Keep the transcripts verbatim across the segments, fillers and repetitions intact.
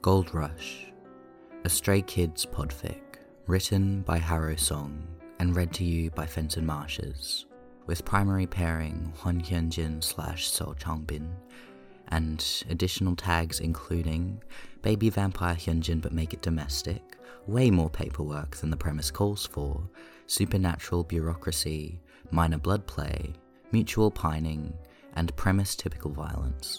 Gold Rush, a Stray Kids podfic, written by Harrow Song and read to you by Fenton Marshes, with primary pairing Hwan Hyunjin slash So Changbin, and additional tags including Baby Vampire Hyunjin but make it domestic, way more paperwork than the premise calls for, supernatural bureaucracy, minor blood play, mutual pining, and premise typical violence.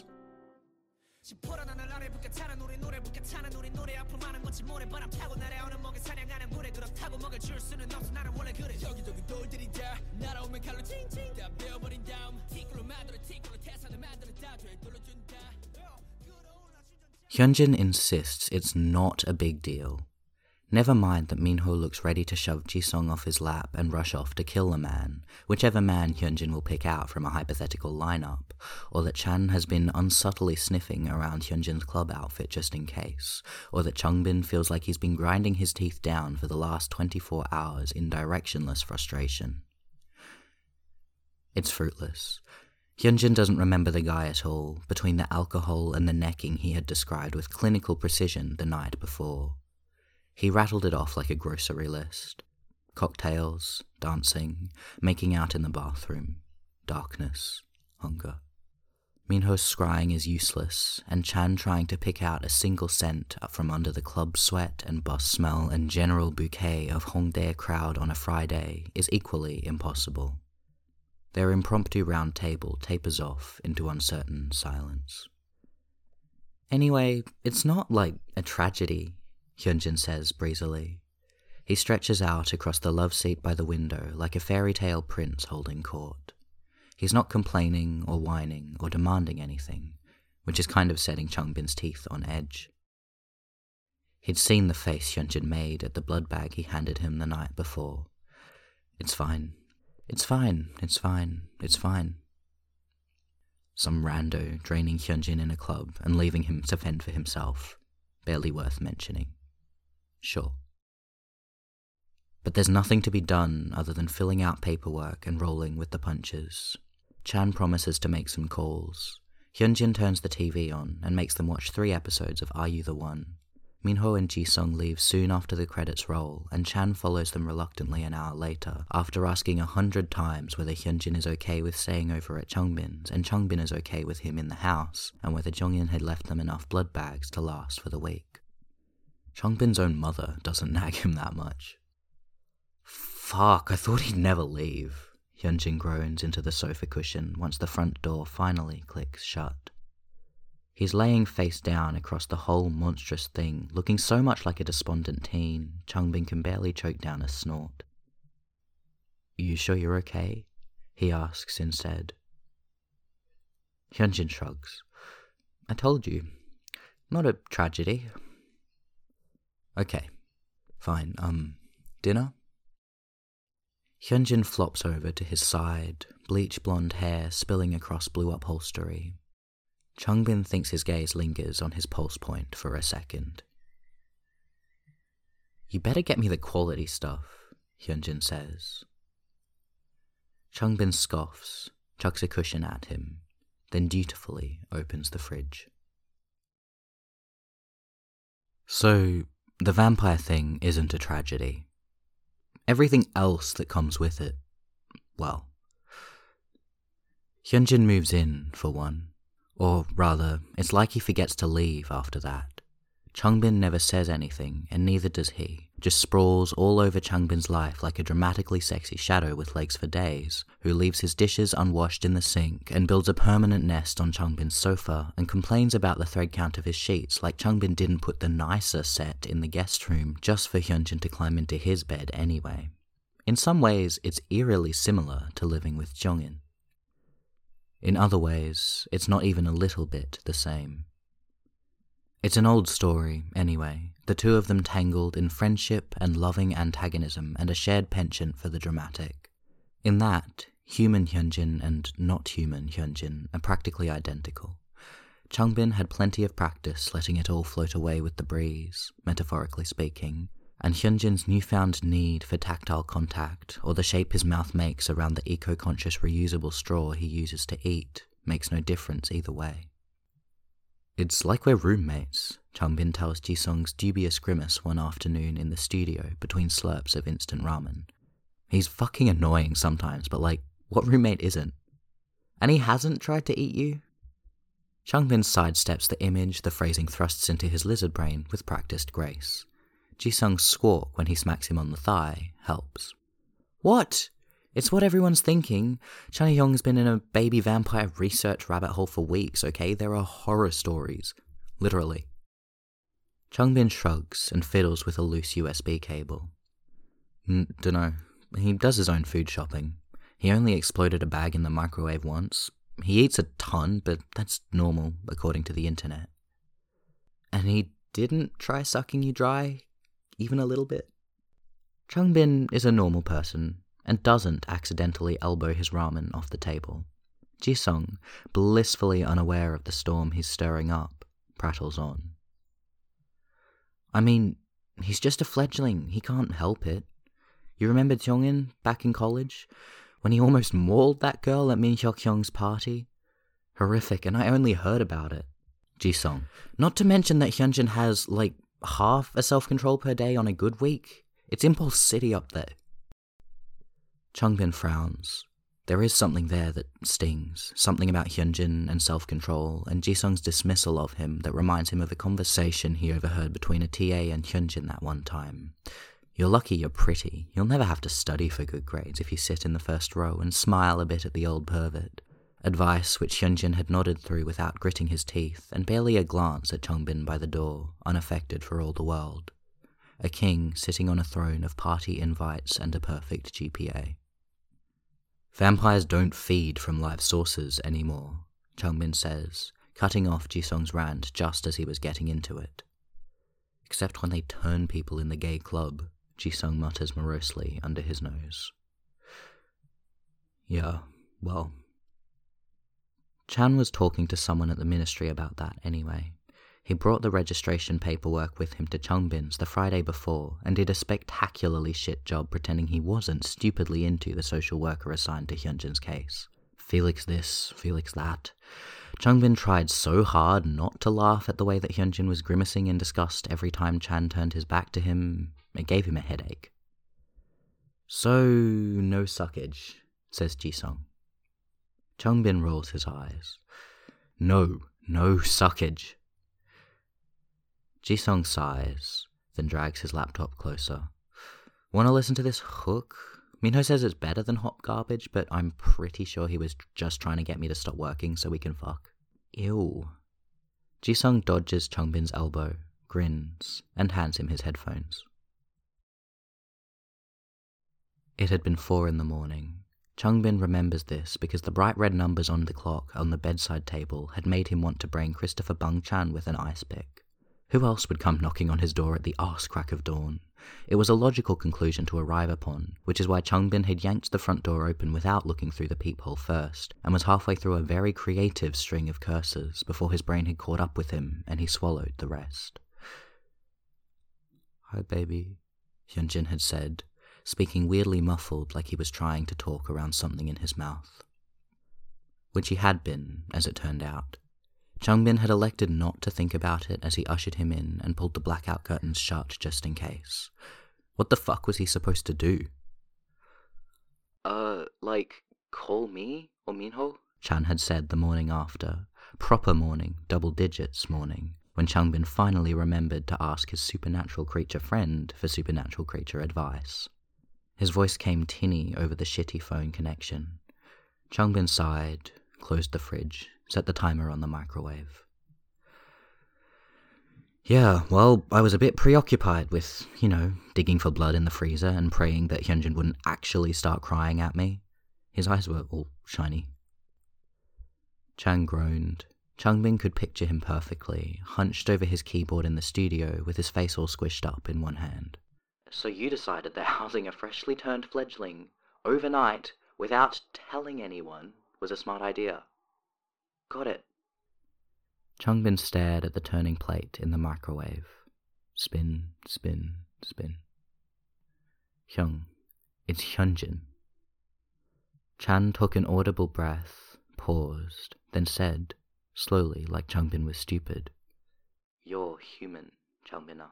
Hyunjin insists it's not a big deal. Never mind that Minho looks ready to shove Jisung off his lap and rush off to kill a man, whichever man Hyunjin will pick out from a hypothetical lineup, or that Chan has been unsubtly sniffing around Hyunjin's club outfit just in case, or that Changbin feels like he's been grinding his teeth down for the last twenty-four hours in directionless frustration. It's fruitless. Hyunjin doesn't remember the guy at all, between the alcohol and the necking he had described with clinical precision the night before. He rattled it off like a grocery list. Cocktails, dancing, making out in the bathroom, darkness, hunger. Minho's scrying is useless, and Chan trying to pick out a single scent from under the club sweat and bus smell and general bouquet of Hongdae crowd on a Friday is equally impossible. Their impromptu round table tapers off into uncertain silence. Anyway, it's not like a tragedy, Hyunjin says breezily. He stretches out across the love seat by the window like a fairy tale prince holding court. He's not complaining or whining or demanding anything, which is kind of setting Changbin's teeth on edge. He'd seen the face Hyunjin made at the blood bag he handed him the night before. It's fine. It's fine. It's fine. It's fine. Some rando draining Hyunjin in a club and leaving him to fend for himself. Barely worth mentioning. Sure. But there's nothing to be done other than filling out paperwork and rolling with the punches. Chan promises to make some calls. Hyunjin turns the T V on and makes them watch three episodes of Are You the One? Minho and Jisung leave soon after the credits roll, and Chan follows them reluctantly an hour later, after asking a hundred times whether Hyunjin is okay with staying over at Changbin's, and Changbin is okay with him in the house, and whether Jongin had left them enough blood bags to last for the week. Changbin's own mother doesn't nag him that much. Fuck, I thought he'd never leave, Hyunjin groans into the sofa cushion once the front door finally clicks shut. He's laying face down across the whole monstrous thing, looking so much like a despondent teen, Changbin can barely choke down a snort. You sure you're okay? He asks instead. Hyunjin shrugs. I told you. Not a tragedy. Okay. Fine, um, dinner? Hyunjin flops over to his side, bleach blonde hair spilling across blue upholstery. Changbin thinks his gaze lingers on his pulse point for a second. You better get me the quality stuff, Hyunjin says. Changbin scoffs, chucks a cushion at him, then dutifully opens the fridge. So, the vampire thing isn't a tragedy. Everything else that comes with it, well. Hyunjin moves in, for one. Or rather, it's like he forgets to leave after that. Changbin never says anything, and neither does he, just sprawls all over Changbin's life like a dramatically sexy shadow with legs for days, who leaves his dishes unwashed in the sink and builds a permanent nest on Changbin's sofa and complains about the thread count of his sheets like Changbin didn't put the nicer set in the guest room just for Hyunjin to climb into his bed anyway. In some ways, it's eerily similar to living with Jongin. In other ways, it's not even a little bit the same. It's an old story, anyway, the two of them tangled in friendship and loving antagonism and a shared penchant for the dramatic. In that, human Hyunjin and not human Hyunjin are practically identical. Changbin had plenty of practice letting it all float away with the breeze, metaphorically speaking, and Hyunjin's newfound need for tactile contact, or the shape his mouth makes around the eco-conscious reusable straw he uses to eat, makes no difference either way. It's like we're roommates, Changbin tells Jisung's dubious grimace one afternoon in the studio between slurps of instant ramen. He's fucking annoying sometimes, but like, what roommate isn't? And he hasn't tried to eat you? Changbin sidesteps the image the phrasing thrusts into his lizard brain with practiced grace. Jisung's squawk when he smacks him on the thigh helps. What? It's what everyone's thinking. China Yong's been in a baby vampire research rabbit hole for weeks, okay? There are horror stories. Literally. Changbin shrugs and fiddles with a loose U S B cable. N- dunno. He does his own food shopping. He only exploded a bag in the microwave once. He eats a ton, but that's normal, according to the internet. And he didn't try sucking you dry, even a little bit? Changbin is a normal person, and doesn't accidentally elbow his ramen off the table. Jisung, blissfully unaware of the storm he's stirring up, prattles on. I mean, he's just a fledgling, he can't help it. You remember Jongin back in college? When he almost mauled that girl at Min Hyuk-hyung's party? Horrific, and I only heard about it. Jisung. Not to mention that Hyunjin has, like, half a self-control per day on a good week. It's Impulse City up there. Changbin frowns. There is something there that stings, something about Hyunjin and self-control, and Jisung's dismissal of him that reminds him of a conversation he overheard between a T A and Hyunjin that one time. You're lucky you're pretty. You'll never have to study for good grades if you sit in the first row and smile a bit at the old pervert. Advice which Hyunjin had nodded through without gritting his teeth, and barely a glance at Changbin by the door, unaffected for all the world. A king sitting on a throne of party invites and a perfect G P A. Vampires don't feed from live sources anymore, Changbin says, cutting off Jisung's rant just as he was getting into it. Except when they turn people in the gay club, Jisung mutters morosely under his nose. Yeah, well. Chan was talking to someone at the ministry about that anyway. He brought the registration paperwork with him to Changbin's the Friday before and did a spectacularly shit job pretending he wasn't stupidly into the social worker assigned to Hyunjin's case. Felix this, Felix that. Changbin tried so hard not to laugh at the way that Hyunjin was grimacing in disgust every time Chan turned his back to him. It gave him a headache. So, no suckage, says Jisung. Changbin rolls his eyes. No, no suckage. Jisung sighs, then drags his laptop closer. Wanna listen to this hook? Minho says it's better than hot garbage, but I'm pretty sure he was just trying to get me to stop working so we can fuck. Ew. Jisung dodges Changbin's elbow, grins, and hands him his headphones. It had been four in the morning. Changbin remembers this because the bright red numbers on the clock on the bedside table had made him want to brain Christopher Bung-chan with an ice pick. Who else would come knocking on his door at the arse crack of dawn? It was a logical conclusion to arrive upon, which is why Changbin had yanked the front door open without looking through the peephole first, and was halfway through a very creative string of curses before his brain had caught up with him and he swallowed the rest. Hi, baby, Hyunjin had said, speaking weirdly muffled like he was trying to talk around something in his mouth. Which he had been, as it turned out. Changbin had elected not to think about it as he ushered him in and pulled the blackout curtains shut just in case. What the fuck was he supposed to do? Uh, like, call me or Minho? Chan had said the morning after. Proper morning, double digits morning, when Changbin finally remembered to ask his supernatural creature friend for supernatural creature advice. His voice came tinny over the shitty phone connection. Changbin sighed, closed the fridge, set the timer on the microwave. Yeah, well, I was a bit preoccupied with, you know, digging for blood in the freezer and praying that Hyunjin wouldn't actually start crying at me. His eyes were all shiny. Chan groaned. Changbin could picture him perfectly, hunched over his keyboard in the studio with his face all squished up in one hand. So you decided that housing a freshly turned fledgling overnight without telling anyone was a smart idea. Got it. Changbin stared at the turning plate in the microwave. Spin, spin, spin. Hyung, it's Hyunjin. Chan took an audible breath, paused, then said, slowly, like Changbin was stupid. You're human, Changbin.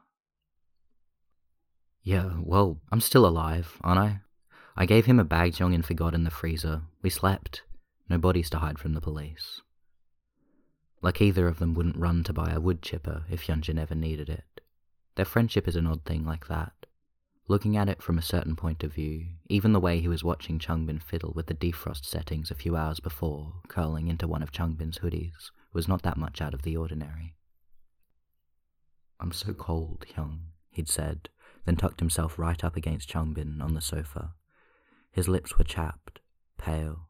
Yeah, well, I'm still alive, aren't I? I gave him a bag Jongin forgot in the freezer. We slept. No bodies to hide from the police. Like either of them wouldn't run to buy a wood chipper if Hyunjin ever needed it. Their friendship is an odd thing like that. Looking at it from a certain point of view, even the way he was watching Changbin fiddle with the defrost settings a few hours before, curling into one of Changbin's hoodies, was not that much out of the ordinary. I'm so cold, Hyung, he'd said, then tucked himself right up against Changbin on the sofa. His lips were chapped, pale.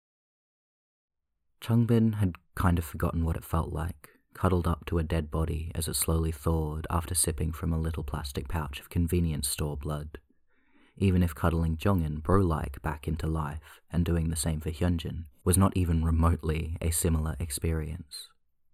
Changbin had kind of forgotten what it felt like, cuddled up to a dead body as it slowly thawed after sipping from a little plastic pouch of convenience store blood. Even if cuddling Jongin bro-like back into life and doing the same for Hyunjin was not even remotely a similar experience.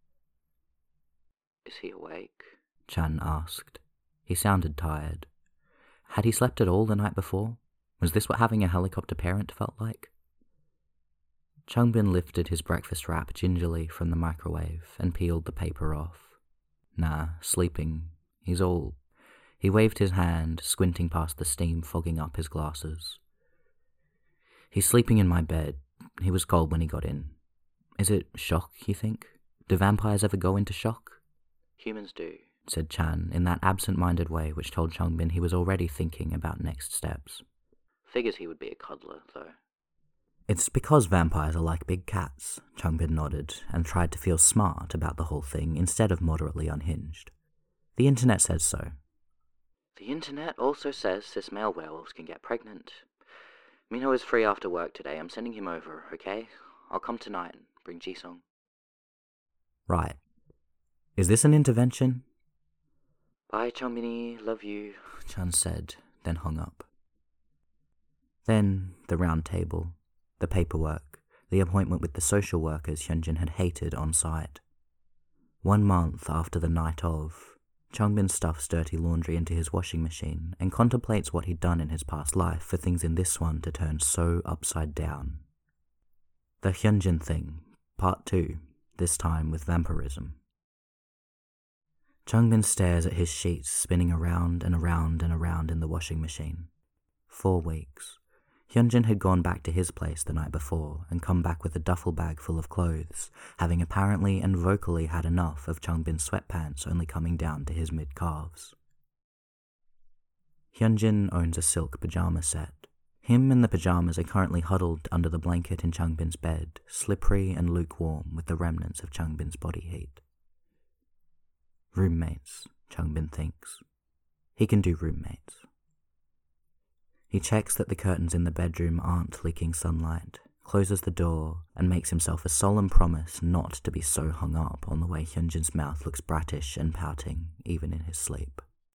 Is he awake? Chan asked. He sounded tired. Had he slept at all the night before? Was this what having a helicopter parent felt like? Changbin lifted his breakfast wrap gingerly from the microwave and peeled the paper off. Nah, sleeping. He's all... He waved his hand, squinting past the steam fogging up his glasses. He's sleeping in my bed. He was cold when he got in. Is it shock, you think? Do vampires ever go into shock? Humans do, said Chan in that absent-minded way which told Changbin he was already thinking about next steps. Figures he would be a cuddler, though. It's because vampires are like big cats, Changbin nodded, and tried to feel smart about the whole thing instead of moderately unhinged. The internet says so. The internet also says cis male werewolves can get pregnant. Minho is free after work today. I'm sending him over, okay? I'll come tonight and bring Jisung. Right. Is this an intervention? Bye, Changbin. Love you, Chan said, then hung up. Then the round table. The paperwork, the appointment with the social workers Hyunjin had hated on site. One month after the night of, Changbin stuffs dirty laundry into his washing machine and contemplates what he'd done in his past life for things in this one to turn so upside down. The Hyunjin thing, part two, this time with vampirism. Changbin stares at his sheets spinning around and around and around in the washing machine. Four weeks. Hyunjin had gone back to his place the night before and come back with a duffel bag full of clothes, having apparently and vocally had enough of Changbin's sweatpants only coming down to his mid-calves. Hyunjin owns a silk pajama set. Him and the pajamas are currently huddled under the blanket in Changbin's bed, slippery and lukewarm with the remnants of Changbin's body heat. Roommates, Changbin thinks. He can do roommates. He checks that the curtains in the bedroom aren't leaking sunlight, closes the door, and makes himself a solemn promise not to be so hung up on the way Hyunjin's mouth looks brattish and pouting, even in his sleep.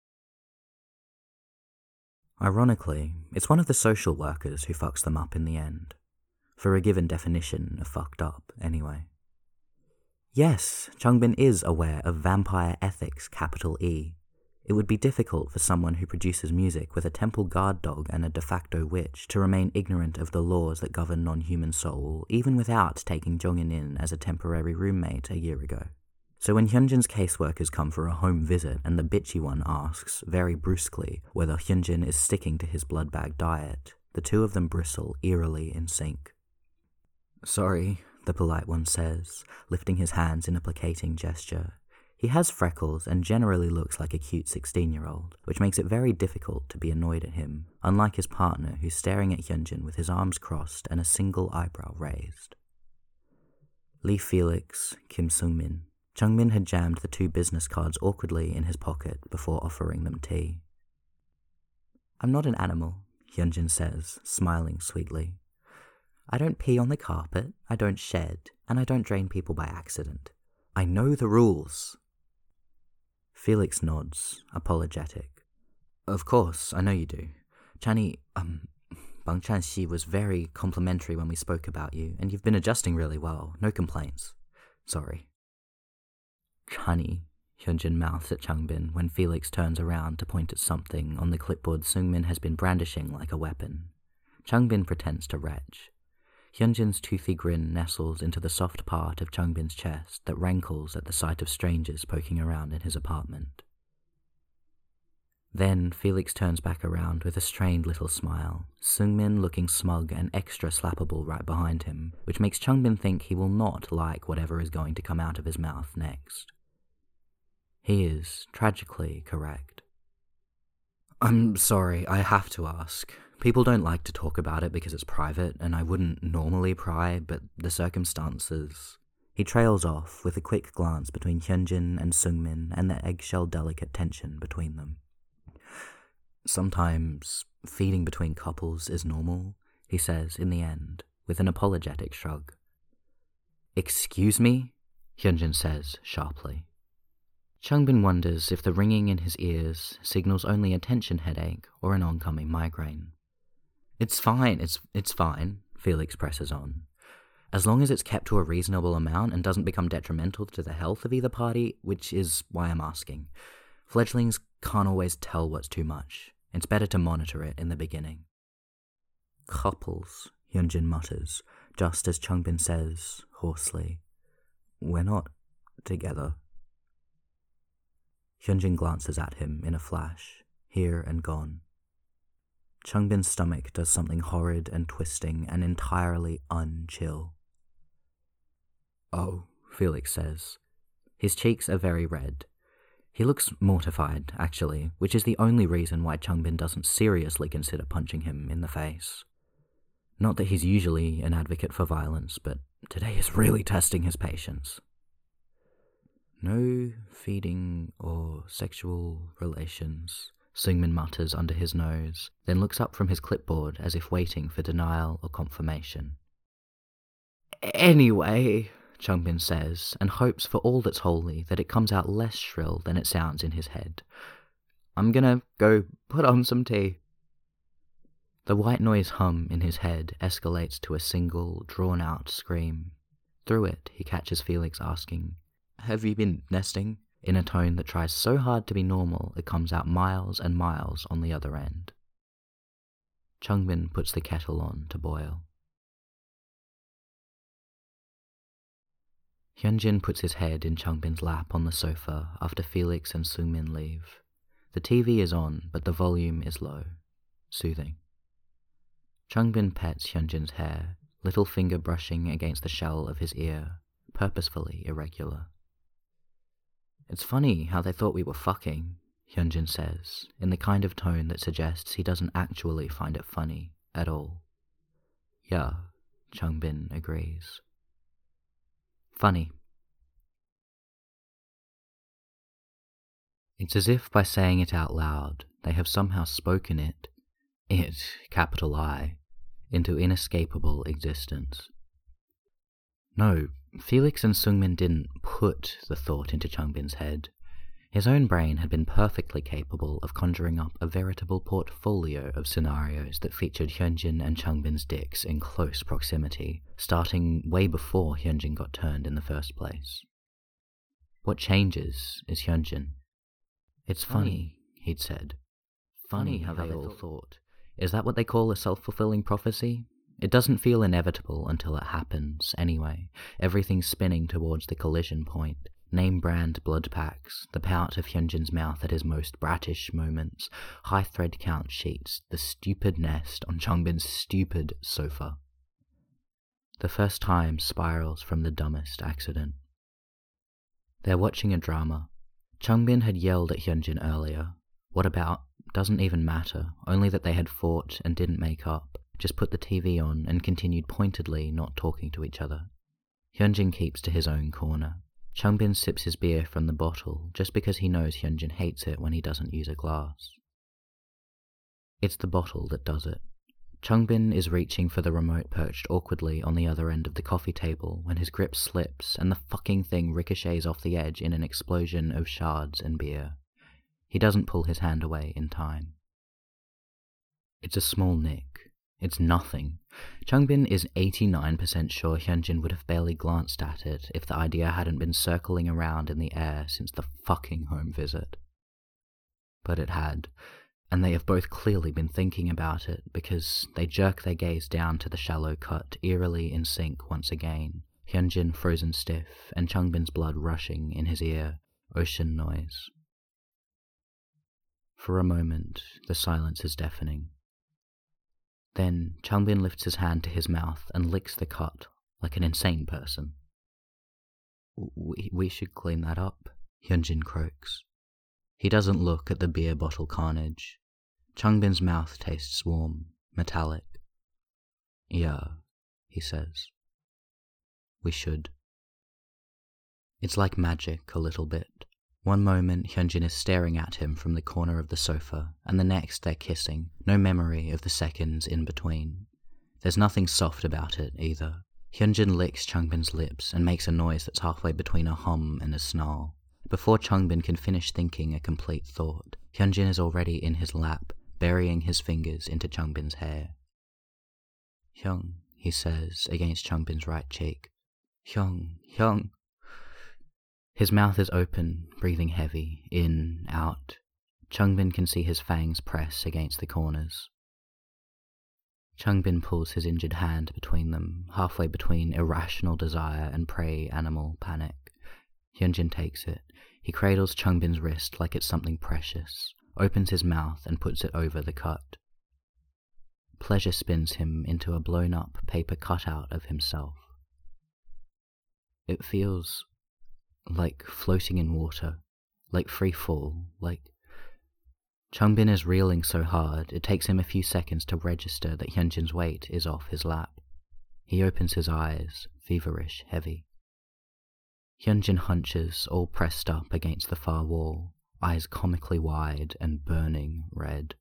Ironically, it's one of the social workers who fucks them up in the end. For a given definition of fucked up, anyway. Yes, Changbin is aware of vampire ethics, capital E. It would be difficult for someone who produces music with a temple guard dog and a de facto witch to remain ignorant of the laws that govern non-human soul, even without taking Jongin in as a temporary roommate a year ago. So when Hyunjin's caseworkers come for a home visit and the bitchy one asks, very brusquely, whether Hyunjin is sticking to his blood bag diet, the two of them bristle eerily in sync. Sorry, the polite one says, lifting his hands in a placating gesture. He has freckles and generally looks like a cute sixteen-year-old, which makes it very difficult to be annoyed at him, unlike his partner who's staring at Hyunjin with his arms crossed and a single eyebrow raised. Lee Felix, Kim Sung-min. Changbin had jammed the two business cards awkwardly in his pocket before offering them tea. I'm not an animal, Hyunjin says, smiling sweetly. I don't pee on the carpet, I don't shed, and I don't drain people by accident. I know the rules. Felix nods, apologetic. Of course, I know you do. Chani, um, Bang Chan-si was very complimentary when we spoke about you, and you've been adjusting really well, no complaints. Sorry. Chani, Hyunjin mouths at Changbin when Felix turns around to point at something on the clipboard Sungmin has been brandishing like a weapon. Changbin pretends to retch. Hyunjin's toothy grin nestles into the soft part of Changbin's chest that rankles at the sight of strangers poking around in his apartment. Then Felix turns back around with a strained little smile, Seungmin looking smug and extra slappable right behind him, which makes Changbin think he will not like whatever is going to come out of his mouth next. He is tragically correct. I'm sorry, I have to ask. People don't like to talk about it because it's private, and I wouldn't normally pry, but the circumstances... He trails off with a quick glance between Hyunjin and Seungmin and the eggshell delicate tension between them. Sometimes feeding between couples is normal, he says in the end, with an apologetic shrug. Excuse me? Hyunjin says sharply. Changbin wonders if the ringing in his ears signals only a tension headache or an oncoming migraine. It's fine, it's it's fine, Felix presses on. As long as it's kept to a reasonable amount and doesn't become detrimental to the health of either party, which is why I'm asking. Fledglings can't always tell what's too much. It's better to monitor it in the beginning. Couples, Hyunjin mutters, just as Changbin says, hoarsely, we're not together. Hyunjin glances at him in a flash, here and gone. Changbin's stomach does something horrid and twisting and entirely unchill. Oh, Felix says. His cheeks are very red. He looks mortified, actually, which is the only reason why Changbin doesn't seriously consider punching him in the face. Not that he's usually an advocate for violence, but today is really testing his patience. No feeding or sexual relations, Seungmin mutters under his nose, then looks up from his clipboard as if waiting for denial or confirmation. Anyway, Changbin says, and hopes for all that's holy that it comes out less shrill than it sounds in his head. I'm gonna go put on some tea. The white noise hum in his head escalates to a single, drawn-out scream. Through it, he catches Felix asking, "Have you been nesting?" in a tone that tries so hard to be normal it comes out miles and miles on the other end. Changbin puts the kettle on to boil. Hyunjin puts his head in Changbin's lap on the sofa after Felix and Seungmin leave. The T V is on, but the volume is low, soothing. Changbin pets Hyunjin's hair, little finger brushing against the shell of his ear, purposefully irregular. It's funny how they thought we were fucking, Hyunjin says, in the kind of tone that suggests he doesn't actually find it funny at all. Yeah, Changbin agrees. Funny. It's as if by saying it out loud, they have somehow spoken it, it, capital I, into inescapable existence. No, Felix and Seungmin didn't put the thought into Changbin's head. His own brain had been perfectly capable of conjuring up a veritable portfolio of scenarios that featured Hyunjin and Changbin's dicks in close proximity, starting way before Hyunjin got turned in the first place. What changes is Hyunjin. It's funny, funny he'd said. Funny, funny how, how they all thought. thought. Is that what they call a self-fulfilling prophecy? It doesn't feel inevitable until it happens, anyway, everything spinning towards the collision point. Name-brand blood packs, the pout of Hyunjin's mouth at his most bratish moments, high thread count sheets, the stupid nest on Changbin's stupid sofa. The first time spirals from the dumbest accident. They're watching a drama. Changbin had yelled at Hyunjin earlier. What about? Doesn't even matter, only that they had fought and didn't make up, just put the T V on and continued pointedly not talking to each other. Hyunjin keeps to his own corner. Changbin sips his beer from the bottle just because he knows Hyunjin hates it when he doesn't use a glass. It's the bottle that does it. Changbin is reaching for the remote perched awkwardly on the other end of the coffee table when his grip slips and the fucking thing ricochets off the edge in an explosion of shards and beer. He doesn't pull his hand away in time. It's a small nick. It's nothing. Changbin is eighty-nine percent sure Hyunjin would have barely glanced at it if the idea hadn't been circling around in the air since the fucking home visit. But it had, and they have both clearly been thinking about it because they jerk their gaze down to the shallow cut, eerily in sync once again, Hyunjin frozen stiff and Changbin's blood rushing in his ear, ocean noise. For a moment, the silence is deafening. Then Changbin lifts his hand to his mouth and licks the cut like an insane person. We, we should clean that up, Hyunjin croaks. He doesn't look at the beer bottle carnage. Changbin's mouth tastes warm, metallic. Yeah, he says. We should. It's like magic a little bit. One moment Hyunjin is staring at him from the corner of the sofa, and the next they're kissing, no memory of the seconds in between. There's nothing soft about it, either. Hyunjin licks Changbin's lips and makes a noise that's halfway between a hum and a snarl. Before Changbin can finish thinking a complete thought, Hyunjin is already in his lap, burying his fingers into Changbin's hair. Hyung, he says, against Changbin's right cheek. Hyung, Hyung. His mouth is open, breathing heavy, in, out. Changbin can see his fangs press against the corners. Changbin pulls his injured hand between them, halfway between irrational desire and prey animal panic. Hyunjin takes it. He cradles Changbin's wrist like it's something precious, opens his mouth and puts it over the cut. Pleasure spins him into a blown-up paper cutout of himself. It feels like floating in water, like free fall, like... Changbin is reeling so hard it takes him a few seconds to register that Hyunjin's weight is off his lap. He opens his eyes, feverish, heavy. Hyunjin hunches, all pressed up against the far wall, eyes comically wide and burning red.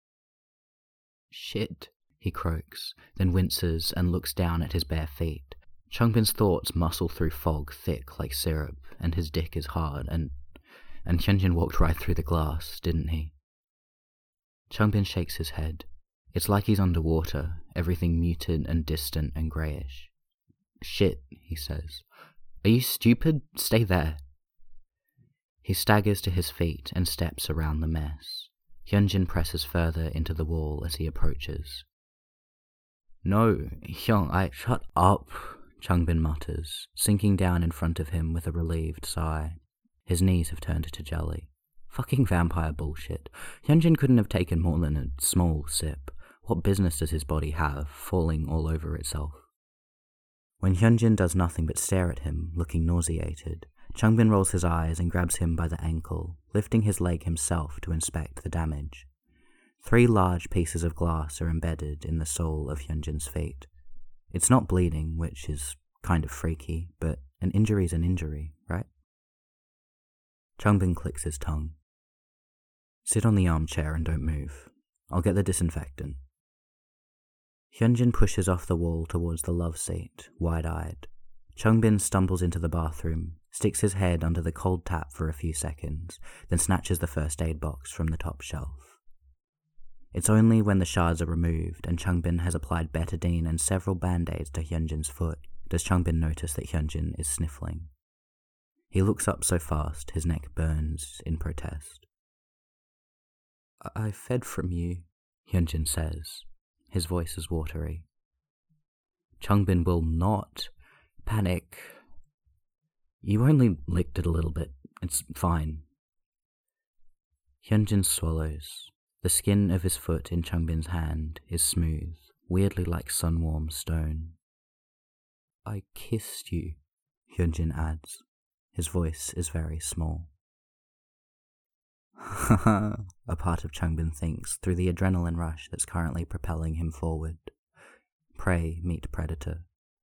Shit, he croaks, then winces and looks down at his bare feet. Changbin's thoughts muscle through fog thick like syrup, and his dick is hard, and... and Hyunjin walked right through the glass, didn't he? Changbin shakes his head. It's like he's underwater, everything muted and distant and greyish. Shit, he says. Are you stupid? Stay there. He staggers to his feet and steps around the mess. Hyunjin presses further into the wall as he approaches. No, Hyung, I... Shut up, Changbin mutters, sinking down in front of him with a relieved sigh. His knees have turned to jelly. Fucking vampire bullshit. Hyunjin couldn't have taken more than a small sip. What business does his body have, falling all over itself? When Hyunjin does nothing but stare at him, looking nauseated, Changbin rolls his eyes and grabs him by the ankle, lifting his leg himself to inspect the damage. Three large pieces of glass are embedded in the sole of Hyunjin's feet. It's not bleeding, which is kind of freaky, but an injury's an injury, right? Changbin clicks his tongue. Sit on the armchair and don't move. I'll get the disinfectant. Hyunjin pushes off the wall towards the love seat, wide-eyed. Changbin stumbles into the bathroom, sticks his head under the cold tap for a few seconds, then snatches the first aid box from the top shelf. It's only when the shards are removed and Changbin has applied betadine and several band-aids to Hyunjin's foot does Changbin notice that Hyunjin is sniffling. He looks up so fast his neck burns in protest. I, I fed from you, Hyunjin says. His voice is watery. Changbin will not panic. You only licked it a little bit. It's fine. Hyunjin swallows. The skin of his foot in Changbin's hand is smooth, weirdly like sun-warm stone. I kissed you, Hyunjin adds. His voice is very small. A part of Changbin thinks through the adrenaline rush that's currently propelling him forward. Prey meet predator.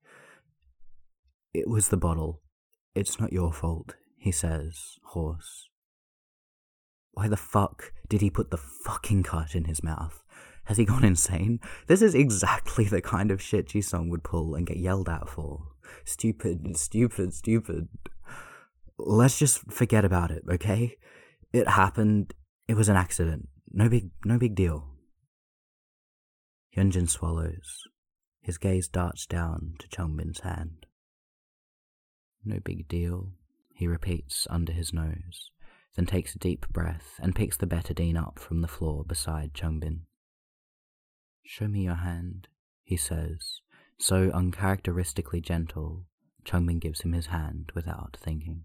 It was the bottle. It's not your fault, he says, hoarse. Why the fuck did he put the fucking cut in his mouth? Has he gone insane? This is exactly the kind of shit Jisung would pull and get yelled at for. Stupid, stupid, stupid. Let's just forget about it, okay? It happened. It was an accident. No big, no big deal. Hyunjin swallows. His gaze darts down to Changbin's hand. No big deal, he repeats under his nose. then takes a deep breath and picks the betadine up from the floor beside Changbin. "Show me your hand," he says, so uncharacteristically gentle, Changbin gives him his hand without thinking.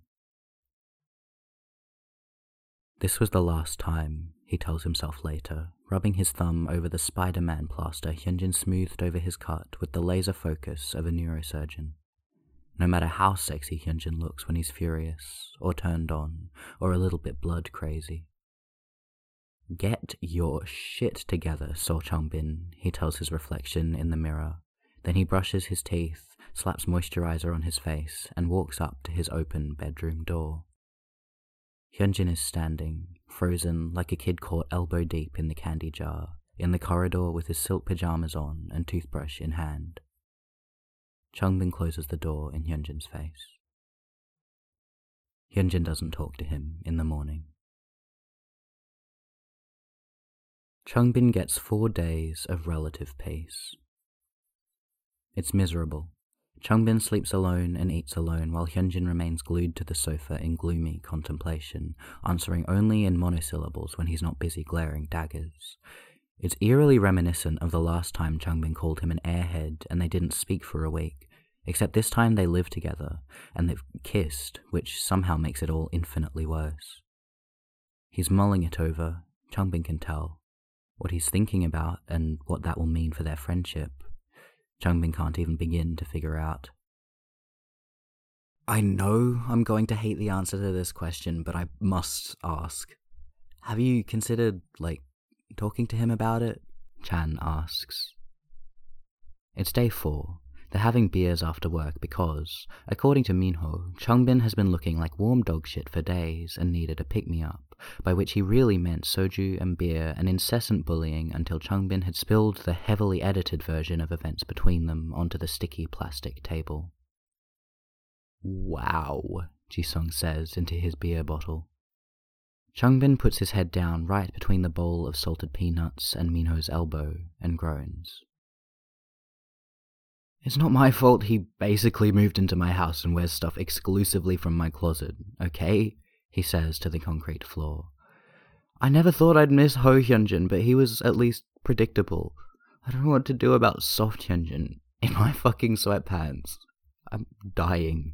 This was the last time, he tells himself later, rubbing his thumb over the Spider-Man plaster Hyunjin smoothed over his cut with the laser focus of a neurosurgeon. No matter how sexy Hyunjin looks when he's furious, or turned on, or a little bit blood crazy. "Get your shit together, So Changbin," he tells his reflection in the mirror. Then he brushes his teeth, slaps moisturizer on his face, and walks up to his open bedroom door. Hyunjin is standing, frozen like a kid caught elbow deep in the candy jar, in the corridor with his silk pajamas on and toothbrush in hand. Changbin closes the door in Hyunjin's face. Hyunjin doesn't talk to him in the morning. Changbin gets four days of relative peace. It's miserable. Changbin sleeps alone and eats alone while Hyunjin remains glued to the sofa in gloomy contemplation, answering only in monosyllables when he's not busy glaring daggers. It's eerily reminiscent of the last time Changbin called him an airhead and they didn't speak for a week, except this time they live together and they've kissed, which somehow makes it all infinitely worse. He's mulling it over, Changbin can tell, what he's thinking about and what that will mean for their friendship. Changbin can't even begin to figure out. I know I'm going to hate the answer to this question, but I must ask. Have you considered, like, talking to him about it? Chan asks. It's day four. They're having beers after work because, according to Minho, Changbin has been looking like warm dog shit for days and needed a pick-me-up, by which he really meant soju and beer and incessant bullying until Changbin had spilled the heavily edited version of events between them onto the sticky plastic table. "Wow," Jisung says into his beer bottle. Changbin puts his head down right between the bowl of salted peanuts and Minho's elbow and groans. "It's not my fault he basically moved into my house and wears stuff exclusively from my closet, okay?" he says to the concrete floor. "I never thought I'd miss Ho Hyunjin, but he was at least predictable. I don't know what to do about soft Hyunjin in my fucking sweatpants. I'm dying."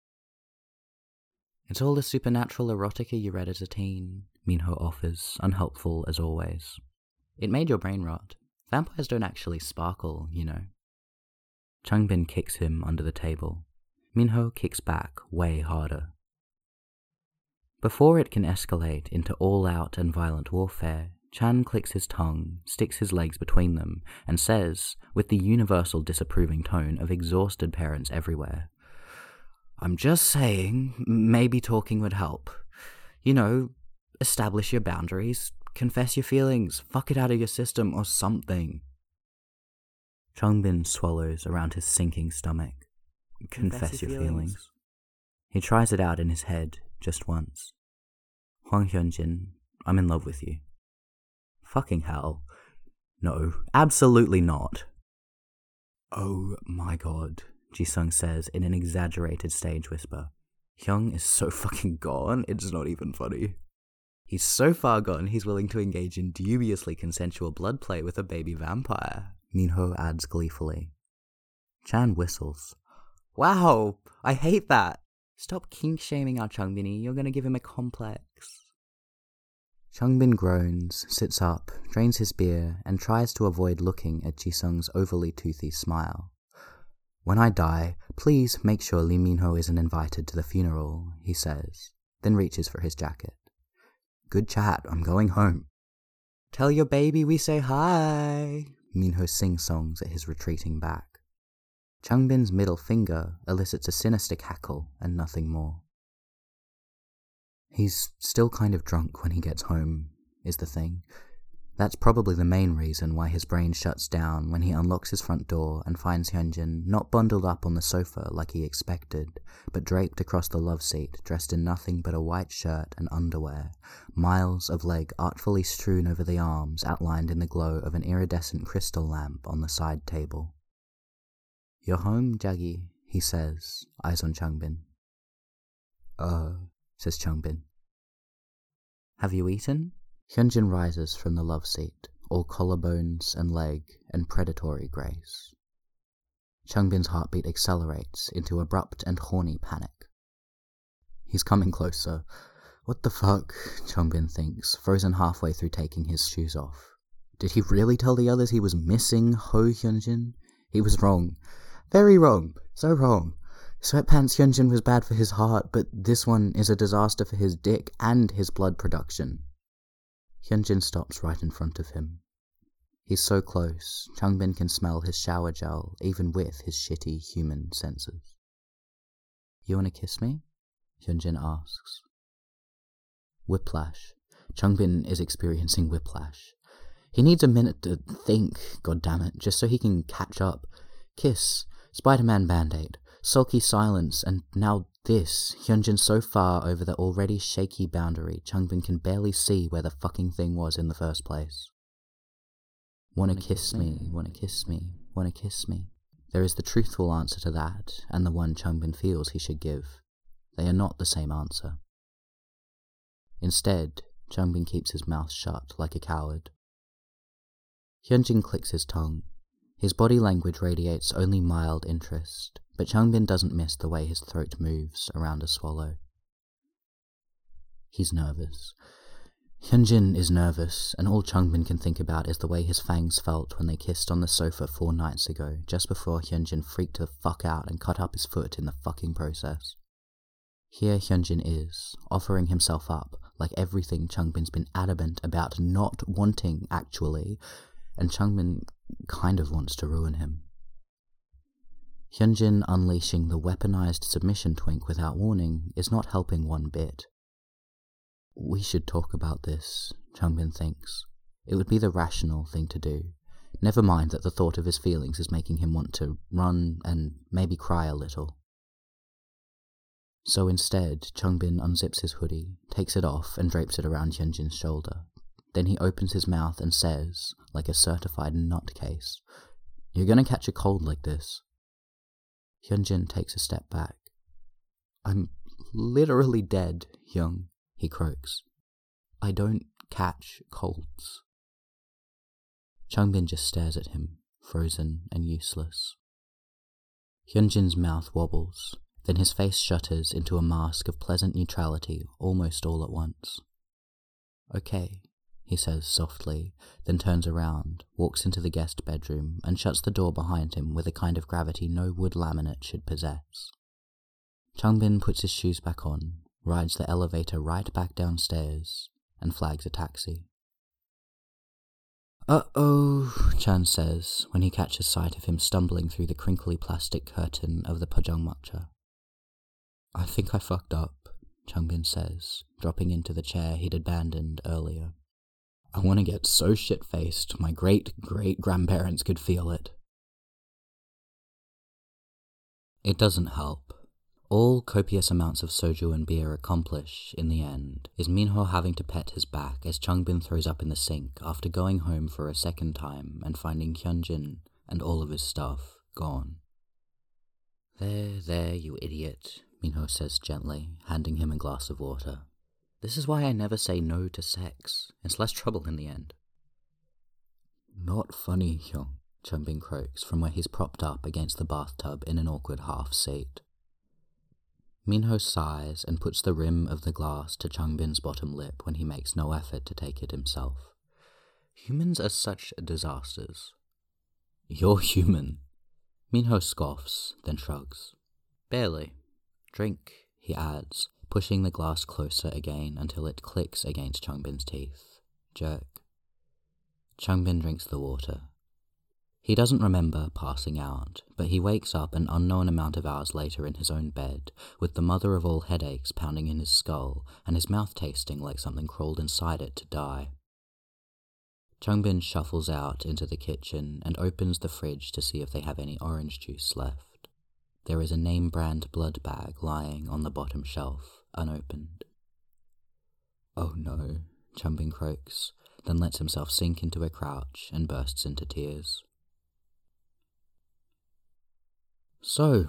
"It's all the supernatural erotica you read as a teen," Minho offers, unhelpful as always. "It made your brain rot. Vampires don't actually sparkle, you know." Changbin kicks him under the table. Minho kicks back way harder. Before it can escalate into all-out and violent warfare, Chan clicks his tongue, sticks his legs between them, and says, with the universal disapproving tone of exhausted parents everywhere, "I'm just saying, maybe talking would help. You know, establish your boundaries, confess your feelings, fuck it out of your system or something." Changbin swallows around his sinking stomach. Confess, Confess your, your feelings. feelings. He tries it out in his head, just once. "Hwang Hyunjin, I'm in love with you." Fucking hell. No, absolutely not. "Oh my god," Jisung says in an exaggerated stage whisper. Hyung is so fucking gone, it's not even funny. He's so far gone he's willing to engage in dubiously consensual blood play with a baby vampire, Minho adds gleefully. Chan whistles. "Wow, I hate that. Stop kink-shaming our Changbini, you're gonna give him a complex." Changbin groans, sits up, drains his beer, and tries to avoid looking at Jisung's overly toothy smile. "When I die, please make sure Lee Minho isn't invited to the funeral," he says, then reaches for his jacket. "Good chat, I'm going home." "Tell your baby we say hi," Minho sing-songs at his retreating back. Changbin's middle finger elicits a sinister cackle and nothing more. He's still kind of drunk when he gets home, is the thing. That's probably the main reason why his brain shuts down when he unlocks his front door and finds Hyunjin not bundled up on the sofa like he expected, but draped across the love seat, dressed in nothing but a white shirt and underwear, miles of leg artfully strewn over the arms outlined in the glow of an iridescent crystal lamp on the side table. "You're home, Jaggi," he says, eyes on Changbin. "Uh," says Changbin. Have you eaten? Hyunjin rises from the love seat, all collarbones and leg and predatory grace. Changbin's heartbeat accelerates into abrupt and horny panic. He's coming closer. What the fuck, Changbin thinks, frozen halfway through taking his shoes off. Did he really tell the others he was missing Ho Hyunjin? He was wrong. Very wrong. So wrong. Sweatpants Hyunjin was bad for his heart, but this one is a disaster for his dick and his blood production. Hyunjin stops right in front of him. He's so close, Changbin can smell his shower gel, even with his shitty human senses. You wanna kiss me? Hyunjin asks. Whiplash. Changbin is experiencing whiplash. He needs a minute to think, goddammit, just so he can catch up. Kiss, Spider-Man Band-Aid, sulky silence, and now this. Hyunjin so far over the already shaky boundary, Changbin can barely see where the fucking thing was in the first place. Wanna kiss me, wanna kiss me, wanna kiss me. There is the truthful answer to that, and the one Changbin feels he should give. They are not the same answer. Instead, Changbin keeps his mouth shut like a coward. Hyunjin clicks his tongue. His body language radiates only mild interest, but Changbin doesn't miss the way his throat moves around a swallow. He's nervous. Hyunjin is nervous, and all Changbin can think about is the way his fangs felt when they kissed on the sofa four nights ago, just before Hyunjin freaked the fuck out and cut up his foot in the fucking process. Here Hyunjin is, offering himself up, like everything Changbin's been adamant about not wanting, actually, and Changbin kind of wants to ruin him. Hyunjin unleashing the weaponized submission twink without warning is not helping one bit. We should talk about this, Changbin thinks. It would be the rational thing to do. Never mind that the thought of his feelings is making him want to run and maybe cry a little. So instead, Changbin unzips his hoodie, takes it off and drapes it around Hyunjin's shoulder. Then he opens his mouth and says, like a certified nutcase, "You're gonna catch a cold like this." Hyunjin takes a step back. "I'm literally dead, Hyung," he croaks. "I don't catch colds." Changbin just stares at him, frozen and useless. Hyunjin's mouth wobbles, then his face shutters into a mask of pleasant neutrality almost all at once. "Okay," he says softly, then turns around, walks into the guest bedroom, and shuts the door behind him with a kind of gravity no wood laminate should possess. Changbin puts his shoes back on, rides the elevator right back downstairs, and flags a taxi. "Uh-oh," Chan says, when he catches sight of him stumbling through the crinkly plastic curtain of the pojangmakcha. "I think I fucked up," Changbin says, dropping into the chair he'd abandoned earlier. "I want to get so shit-faced my great-great-grandparents could feel it." It doesn't help. All copious amounts of soju and beer accomplish, in the end, is Minho having to pet his back as Changbin throws up in the sink after going home for a second time and finding Hyunjin and all of his stuff gone. "There, there, you idiot," Minho says gently, handing him a glass of water. "This is why I never say no to sex. It's less trouble in the end." "Not funny, Hyung," Changbin croaks from where he's propped up against the bathtub in an awkward half-seat. Minho sighs and puts the rim of the glass to Changbin's bottom lip when he makes no effort to take it himself. Humans are such disasters. "You're human." Minho scoffs, then shrugs. "Barely. Drink," he adds, pushing the glass closer again until it clicks against Changbin's teeth. Jerk. Changbin drinks the water. He doesn't remember passing out, but he wakes up an unknown amount of hours later in his own bed, with the mother of all headaches pounding in his skull, and his mouth tasting like something crawled inside it to die. Changbin shuffles out into the kitchen and opens the fridge to see if they have any orange juice left. There is a name-brand blood bag lying on the bottom shelf, unopened. "Oh no," Changbin croaks, then lets himself sink into a crouch and bursts into tears. "So,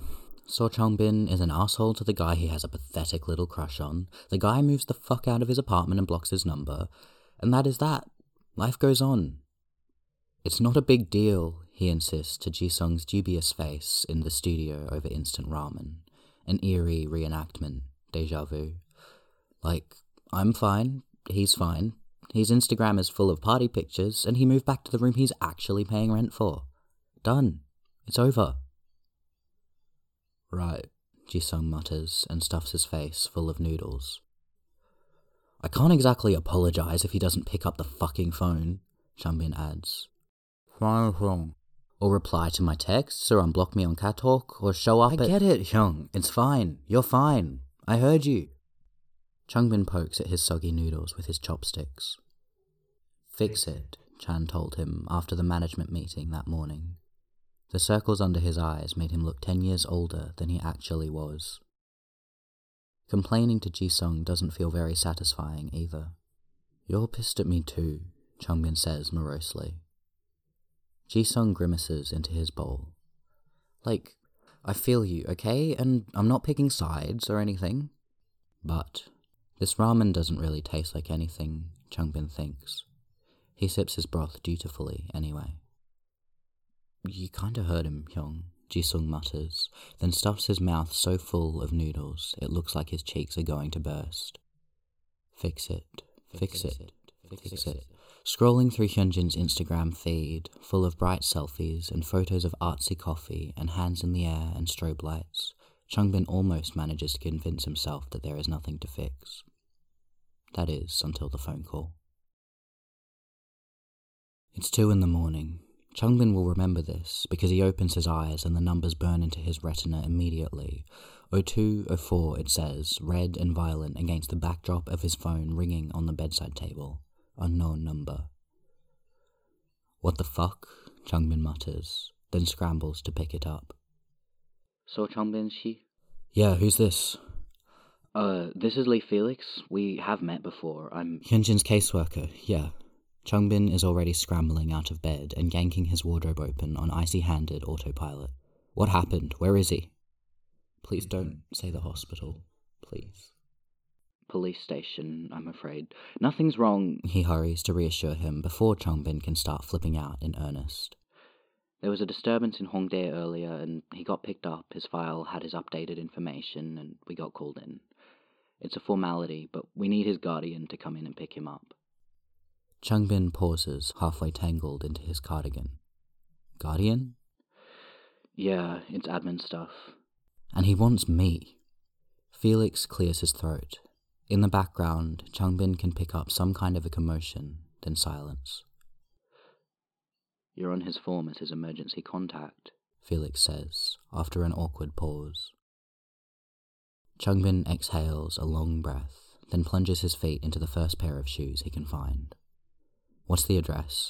So Changbin is an asshole to the guy he has a pathetic little crush on. The guy moves the fuck out of his apartment and blocks his number. And that is that. Life goes on. It's not a big deal, he insists to Jisung's dubious face in the studio over instant ramen. An eerie reenactment. Deja vu. Like, I'm fine. He's fine. His Instagram is full of party pictures, and he moved back to the room he's actually paying rent for. Done. It's over. Right, Jisung mutters and stuffs his face full of noodles. I can't exactly apologize if he doesn't pick up the fucking phone, Changbin adds. Or reply to my texts, or unblock me on Katalk, or show up I at- I get it, Hyung. It's fine. You're fine. I heard you. Changbin pokes at his soggy noodles with his chopsticks. Fix it, Chan told him after the management meeting that morning. The circles under his eyes made him look ten years older than he actually was. Complaining to Jisung doesn't feel very satisfying either. You're pissed at me too, Changbin says morosely. Jisung grimaces into his bowl. Like, I feel you, okay? And I'm not picking sides or anything. But this ramen doesn't really taste like anything, Changbin thinks. He sips his broth dutifully anyway. You kinda heard him, Hyung, Jisung mutters, then stuffs his mouth so full of noodles it looks like his cheeks are going to burst. Fix it, fix it, fix it. Scrolling through Hyunjin's Instagram feed, full of bright selfies and photos of artsy coffee and hands in the air and strobe lights, Changbin almost manages to convince himself that there is nothing to fix. That is, until the phone call. It's two in the morning. Changbin will remember this, because he opens his eyes and the numbers burn into his retina immediately. oh two oh four, it says, red and violent against the backdrop of his phone ringing on the bedside table. Unknown number. What the fuck? Changbin mutters, then scrambles to pick it up. So Changbin, she? Yeah, who's this? Uh, this is Lee Felix. We have met before. I'm Hyunjin's caseworker, yeah. Changbin is already scrambling out of bed and yanking his wardrobe open on icy-handed autopilot. What happened? Where is he? Please don't say the hospital, please. Police station, I'm afraid. Nothing's wrong, he hurries to reassure him before Changbin can start flipping out in earnest. There was a disturbance in Hongdae earlier, and he got picked up. His file had his updated information, and we got called in. It's a formality, but we need his guardian to come in and pick him up. Changbin pauses, halfway tangled into his cardigan. Guardian? Yeah, it's admin stuff. And he wants me. Felix clears his throat. In the background, Changbin can pick up some kind of a commotion, then silence. You're on his form as his emergency contact, Felix says, after an awkward pause. Changbin exhales a long breath, then plunges his feet into the first pair of shoes he can find. What's the address?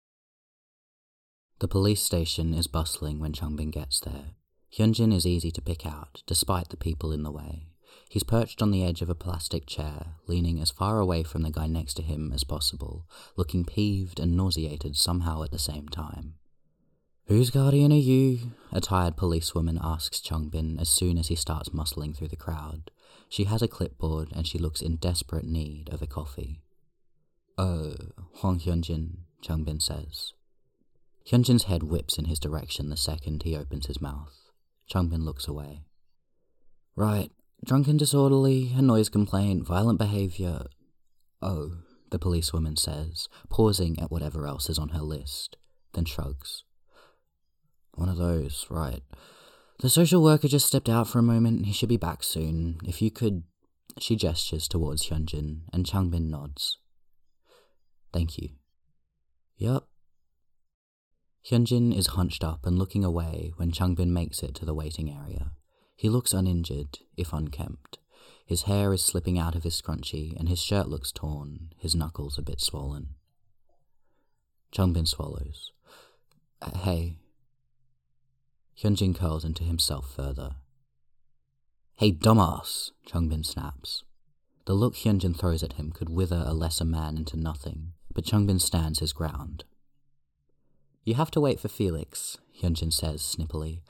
The police station is bustling when Changbin gets there. Hyunjin is easy to pick out, despite the people in the way. He's perched on the edge of a plastic chair, leaning as far away from the guy next to him as possible, looking peeved and nauseated somehow at the same time. Whose guardian are you? A tired policewoman asks Changbin as soon as he starts muscling through the crowd. She has a clipboard and she looks in desperate need of a coffee. Oh, Hwang Hyunjin, Changbin says. Hyunjin's head whips in his direction the second he opens his mouth. Changbin looks away. Right, drunken disorderly, a noise complaint, violent behaviour. Oh, the policewoman says, pausing at whatever else is on her list, then shrugs. One of those, right. The social worker just stepped out for a moment. He should be back soon. If you could... She gestures towards Hyunjin, and Changbin nods. Thank you. Yup. Hyunjin is hunched up and looking away when Changbin makes it to the waiting area. He looks uninjured, if unkempt. His hair is slipping out of his scrunchie, and his shirt looks torn, his knuckles a bit swollen. Changbin swallows. Uh, hey. Hyunjin curls into himself further. Hey, dumbass, Changbin snaps. The look Hyunjin throws at him could wither a lesser man into nothing, but Changbin stands his ground. You have to wait for Felix, Hyunjin says snippily.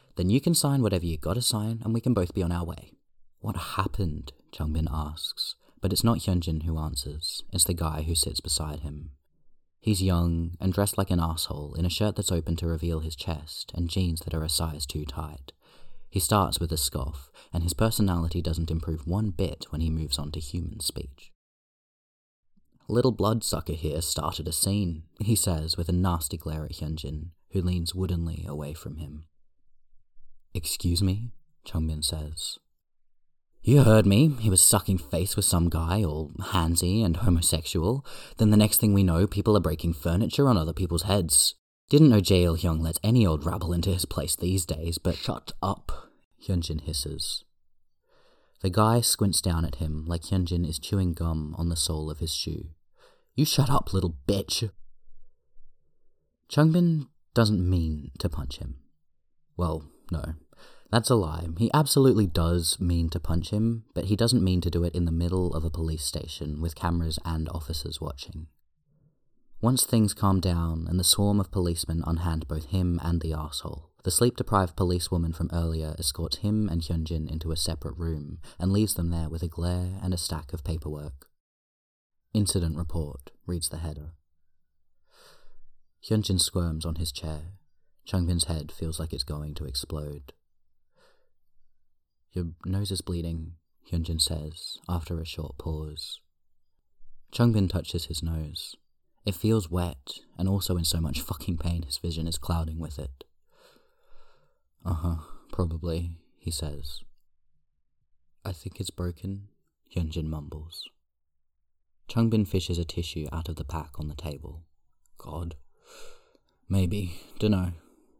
Then you can sign whatever you gotta sign, and we can both be on our way. What happened? Changbin asks, but it's not Hyunjin who answers, it's the guy who sits beside him. He's young and dressed like an asshole in a shirt that's open to reveal his chest and jeans that are a size too tight. He starts with a scoff, and his personality doesn't improve one bit when he moves on to human speech. Little bloodsucker here started a scene, he says with a nasty glare at Hyunjin, who leans woodenly away from him. Excuse me? Changbin says. You heard me. He was sucking face with some guy, all handsy and homosexual. Then the next thing we know, people are breaking furniture on other people's heads. Didn't know Jae Il-hyung lets any old rabble into his place these days, but shut up, Hyunjin hisses. The guy squints down at him like Hyunjin is chewing gum on the sole of his shoe. You shut up, little bitch. Changbin doesn't mean to punch him. Well, no. That's a lie. He absolutely does mean to punch him, but he doesn't mean to do it in the middle of a police station with cameras and officers watching. Once things calm down and the swarm of policemen unhand both him and the arsehole, the sleep-deprived policewoman from earlier escorts him and Hyunjin into a separate room and leaves them there with a glare and a stack of paperwork. Incident report, reads the header. Hyunjin squirms on his chair. Changbin's head feels like it's going to explode. Your nose is bleeding, Hyunjin says, after a short pause. Changbin touches his nose. It feels wet, and also in so much fucking pain his vision is clouding with it. Uh-huh, probably, he says. I think it's broken, Hyunjin mumbles. Changbin fishes a tissue out of the pack on the table. God. Maybe, dunno.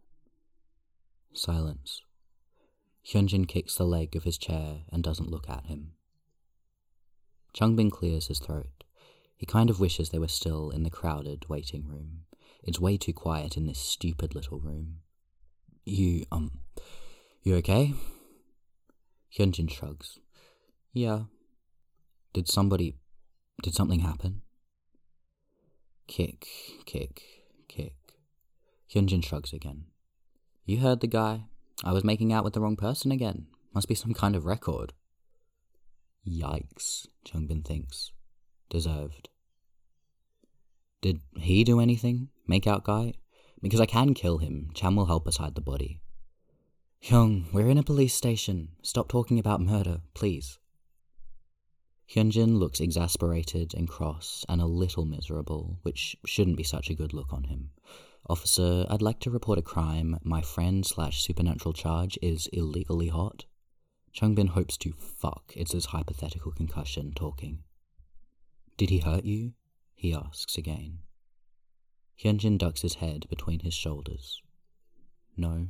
Silence. Hyunjin kicks the leg of his chair and doesn't look at him. Changbin clears his throat. He kind of wishes they were still in the crowded waiting room. It's way too quiet in this stupid little room. You, um, you okay? Hyunjin shrugs. Yeah. Did somebody, did something happen? Kick, kick, kick. Hyunjin shrugs again. You heard the guy. I was making out with the wrong person again. Must be some kind of record. Yikes, Changbin thinks. Deserved. Did he do anything? Make out guy? Because I can kill him. Chan will help us hide the body. Hyung, we're in a police station. Stop talking about murder, please. Hyunjin looks exasperated and cross and a little miserable, which shouldn't be such a good look on him. Officer, I'd like to report a crime. My friend slash supernatural charge is illegally hot. Changbin hopes to fuck. It's his hypothetical concussion talking. Did he hurt you? He asks again. Hyunjin ducks his head between his shoulders. No.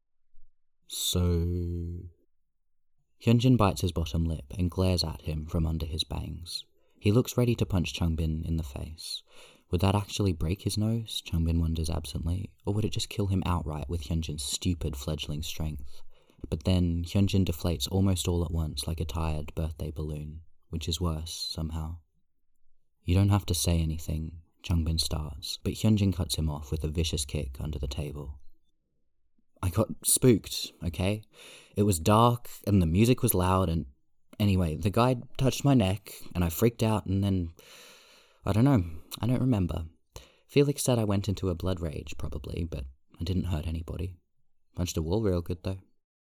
So... Hyunjin bites his bottom lip and glares at him from under his bangs. He looks ready to punch Changbin in the face. Would that actually break his nose, Changbin wonders absently, or would it just kill him outright with Hyunjin's stupid fledgling strength? But then Hyunjin deflates almost all at once like a tired birthday balloon, which is worse, somehow. You don't have to say anything, Changbin starts, but Hyunjin cuts him off with a vicious kick under the table. I got spooked, okay? It was dark, and the music was loud, and anyway, the guy touched my neck, and I freaked out, and then... I don't know, I don't remember. Felix said I went into a blood rage, probably, but I didn't hurt anybody. Punched a wall real good, though.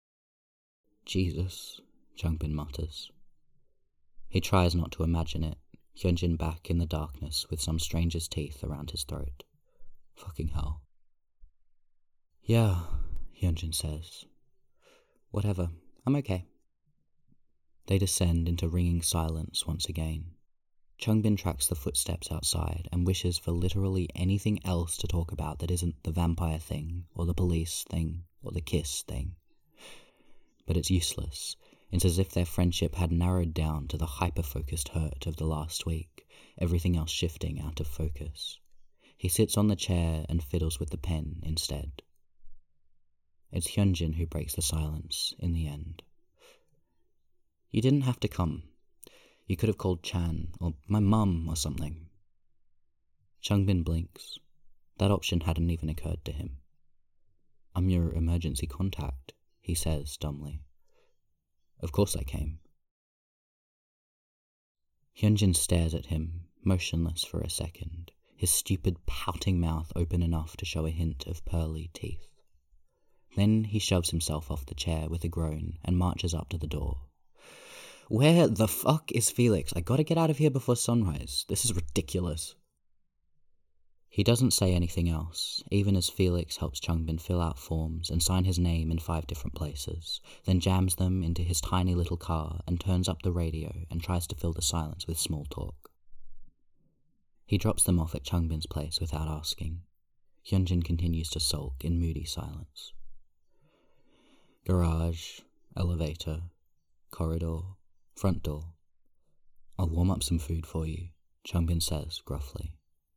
Jesus, Changbin mutters. He tries not to imagine it, Hyunjin back in the darkness with some stranger's teeth around his throat. Fucking hell. Yeah, Hyunjin says. Whatever, I'm okay. They descend into ringing silence once again. Changbin tracks the footsteps outside and wishes for literally anything else to talk about that isn't the vampire thing, or the police thing, or the kiss thing. But it's useless. It's as if their friendship had narrowed down to the hyper-focused hurt of the last week, everything else shifting out of focus. He sits on the chair and fiddles with the pen instead. It's Hyunjin who breaks the silence in the end. You didn't have to come. You could have called Chan, or my mum, or something. Changbin blinks. That option hadn't even occurred to him. I'm your emergency contact, he says dumbly. Of course I came. Hyunjin stares at him, motionless for a second, his stupid pouting mouth open enough to show a hint of pearly teeth. Then he shoves himself off the chair with a groan and marches up to the door. Where the fuck is Felix? I gotta get out of here before sunrise. This is ridiculous. He doesn't say anything else, even as Felix helps Changbin fill out forms and sign his name in five different places, then jams them into his tiny little car and turns up the radio and tries to fill the silence with small talk. He drops them off at Changbin's place without asking. Hyunjin continues to sulk in moody silence. Garage, elevator, corridor, front door. I'll warm up some food for you, Changbin says gruffly.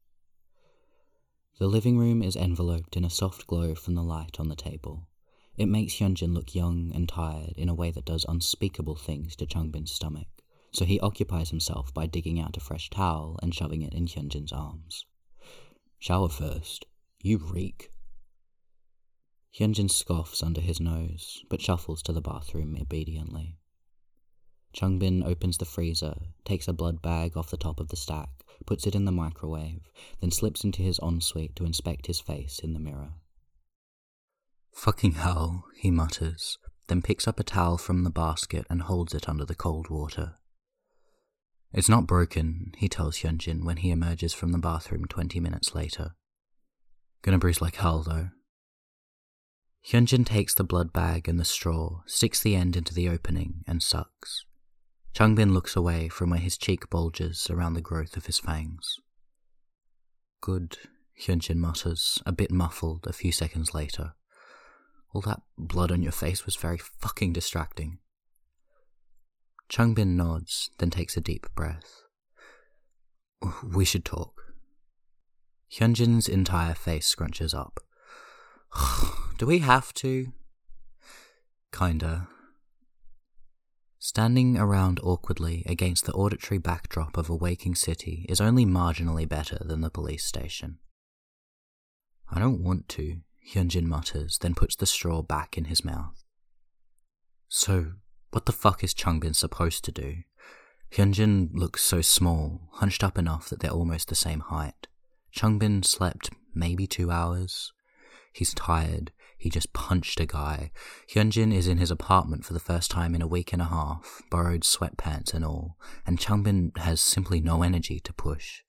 The living room is enveloped in a soft glow from the light on the table. It makes Hyunjin look young and tired in a way that does unspeakable things to Changbin's stomach, so he occupies himself by digging out a fresh towel and shoving it in Hyunjin's arms. Shower first. You reek. Hyunjin scoffs under his nose, but shuffles to the bathroom obediently. Changbin opens the freezer, takes a blood bag off the top of the stack, puts it in the microwave, then slips into his ensuite to inspect his face in the mirror. Fucking hell, he mutters, then picks up a towel from the basket and holds it under the cold water. It's not broken, he tells Hyunjin when he emerges from the bathroom twenty minutes later. Gonna bruise like hell, though. Hyunjin takes the blood bag and the straw, sticks the end into the opening, and sucks. Changbin looks away from where his cheek bulges around the growth of his fangs. Good, Hyunjin mutters, a bit muffled a few seconds later. All that blood on your face was very fucking distracting. Changbin nods, then takes a deep breath. We should talk. Hyunjin's entire face scrunches up. Do we have to? Kinda. Standing around awkwardly against the auditory backdrop of a waking city is only marginally better than the police station. I don't want to, Hyunjin mutters, then puts the straw back in his mouth. So, what the fuck is Changbin supposed to do? Hyunjin looks so small, hunched up enough that they're almost the same height. Changbin slept maybe two hours. He's tired. He just punched a guy. Hyunjin is in his apartment for the first time in a week and a half, borrowed sweatpants and all, and Changbin has simply no energy to push.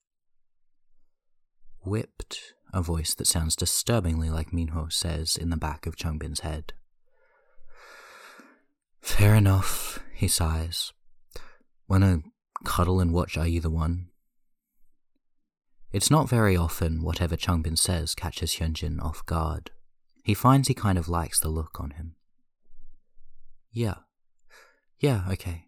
Whipped, a voice that sounds disturbingly like Minho says in the back of Changbin's head. Fair enough, he sighs. Wanna cuddle and watch Are You the One? It's not very often whatever Changbin says catches Hyunjin off guard. He finds he kind of likes the look on him. Yeah. Yeah, okay.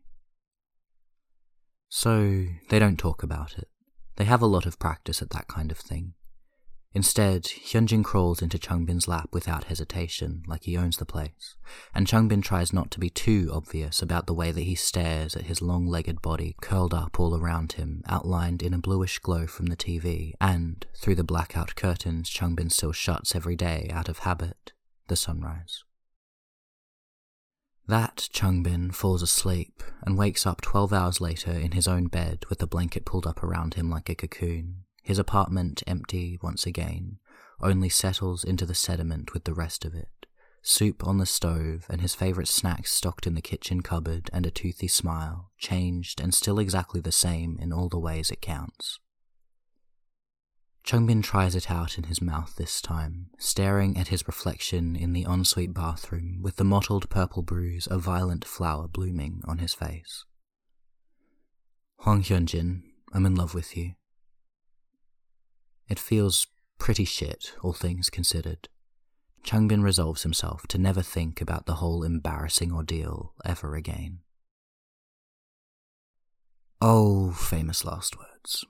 So, they don't talk about it. They have a lot of practice at that kind of thing. Instead, Hyunjin crawls into Changbin's lap without hesitation, like he owns the place, and Changbin tries not to be too obvious about the way that he stares at his long-legged body curled up all around him, outlined in a bluish glow from the T V, and, through the blackout curtains Changbin still shuts every day out of habit, the sunrise. That Changbin falls asleep and wakes up twelve hours later in his own bed with the blanket pulled up around him like a cocoon. His apartment empty once again, only settles into the sediment with the rest of it. Soup on the stove and his favourite snacks stocked in the kitchen cupboard and a toothy smile, changed and still exactly the same in all the ways it counts. Changbin tries it out in his mouth this time, staring at his reflection in the ensuite bathroom with the mottled purple bruise of violent flower blooming on his face. Hwang Hyunjin, I'm in love with you. It feels pretty shit, all things considered. Changbin resolves himself to never think about the whole embarrassing ordeal ever again. Oh, famous last words.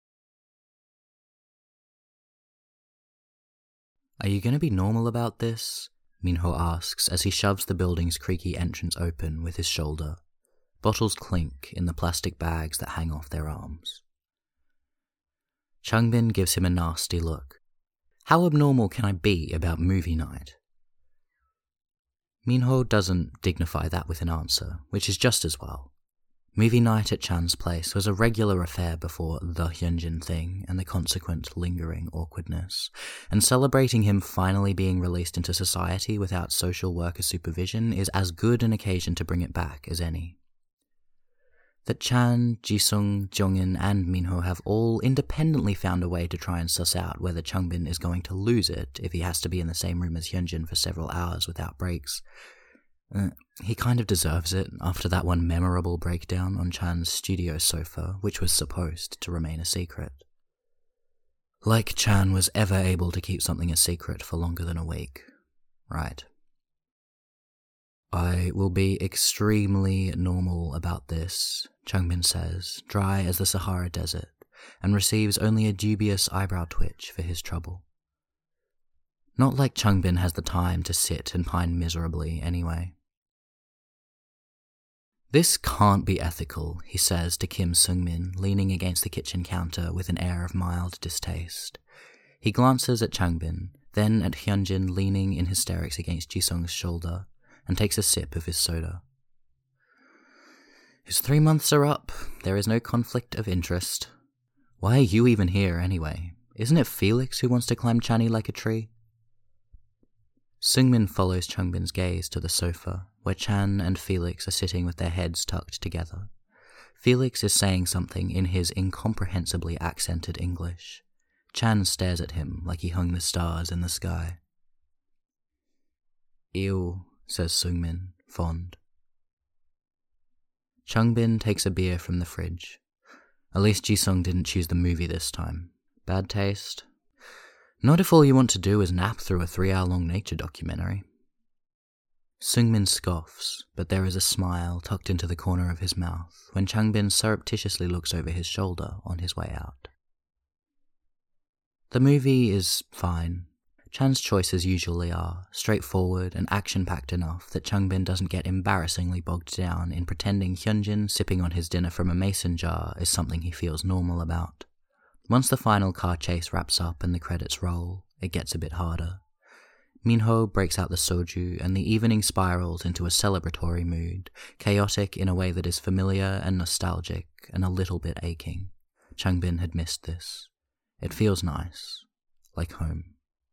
Are you going to be normal about this? Minho asks as he shoves the building's creaky entrance open with his shoulder. Bottles clink in the plastic bags that hang off their arms. Changbin gives him a nasty look. How abnormal can I be about movie night? Minho doesn't dignify that with an answer, which is just as well. Movie night at Chan's place was a regular affair before the Hyunjin thing and the consequent lingering awkwardness, and celebrating him finally being released into society without social worker supervision is as good an occasion to bring it back as any. That Chan, Jisung, Jongin, and Minho have all independently found a way to try and suss out whether Changbin is going to lose it if he has to be in the same room as Hyunjin for several hours without breaks. Uh, he kind of deserves it after that one memorable breakdown on Chan's studio sofa, which was supposed to remain a secret. Like Chan was ever able to keep something a secret for longer than a week. Right. I will be extremely normal about this, Changbin says, dry as the Sahara Desert, and receives only a dubious eyebrow twitch for his trouble. Not like Changbin has the time to sit and pine miserably anyway. This can't be ethical, he says to Kim Seungmin, leaning against the kitchen counter with an air of mild distaste. He glances at Changbin, then at Hyunjin leaning in hysterics against Jisung's shoulder, and takes a sip of his soda. His three months are up. There is no conflict of interest. Why are you even here, anyway? Isn't it Felix who wants to climb Channy like a tree? Seungmin follows Changbin's gaze to the sofa, where Chan and Felix are sitting with their heads tucked together. Felix is saying something in his incomprehensibly accented English. Chan stares at him like he hung the stars in the sky. Ew, says Seungmin, fond. Changbin takes a beer from the fridge. At least Jisung didn't choose the movie this time. Bad taste? Not if all you want to do is nap through a three-hour-long nature documentary. Seungmin scoffs, but there is a smile tucked into the corner of his mouth when Changbin surreptitiously looks over his shoulder on his way out. The movie is fine. Chan's choices usually are, straightforward and action-packed enough that Changbin doesn't get embarrassingly bogged down in pretending Hyunjin sipping on his dinner from a mason jar is something he feels normal about. Once the final car chase wraps up and the credits roll, it gets a bit harder. Minho breaks out the soju and the evening spirals into a celebratory mood, chaotic in a way that is familiar and nostalgic and a little bit aching. Changbin had missed this. It feels nice, like home.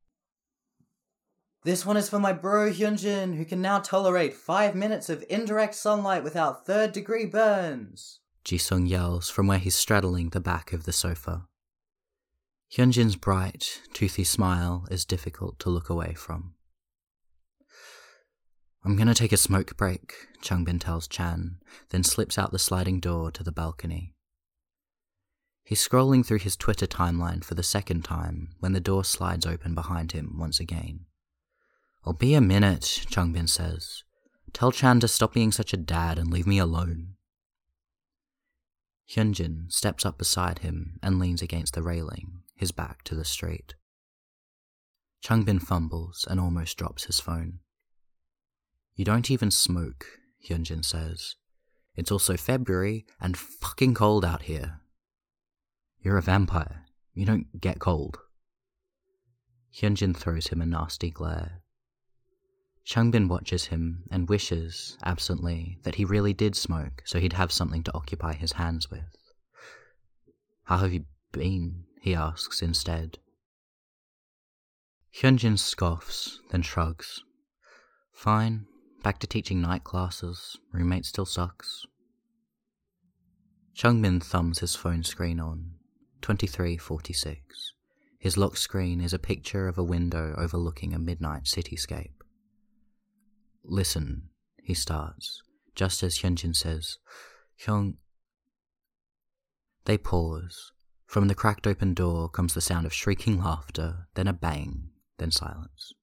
This one is for my bro Hyunjin, who can now tolerate five minutes of indirect sunlight without third-degree burns. Jisung yells from where he's straddling the back of the sofa. Hyunjin's bright, toothy smile is difficult to look away from. I'm gonna take a smoke break, Changbin tells Chan, then slips out the sliding door to the balcony. He's scrolling through his Twitter timeline for the second time when the door slides open behind him once again. I'll be a minute, Changbin says. Tell Chan to stop being such a dad and leave me alone. Hyunjin steps up beside him and leans against the railing, his back to the street. Changbin fumbles and almost drops his phone. You don't even smoke, Hyunjin says. It's also February and fucking cold out here. You're a vampire. You don't get cold. Hyunjin throws him a nasty glare. Changbin watches him and wishes, absently, that he really did smoke so he'd have something to occupy his hands with. How have you been? He asks instead. Hyunjin scoffs, then shrugs. Fine, back to teaching night classes. Roommate still sucks. Changbin thumbs his phone screen on. twenty-three forty-six. His lock screen is a picture of a window overlooking a midnight cityscape. Listen, he starts, just as Hyunjin says, Hyung... They pause. From the cracked open door comes the sound of shrieking laughter, then a bang, then silence.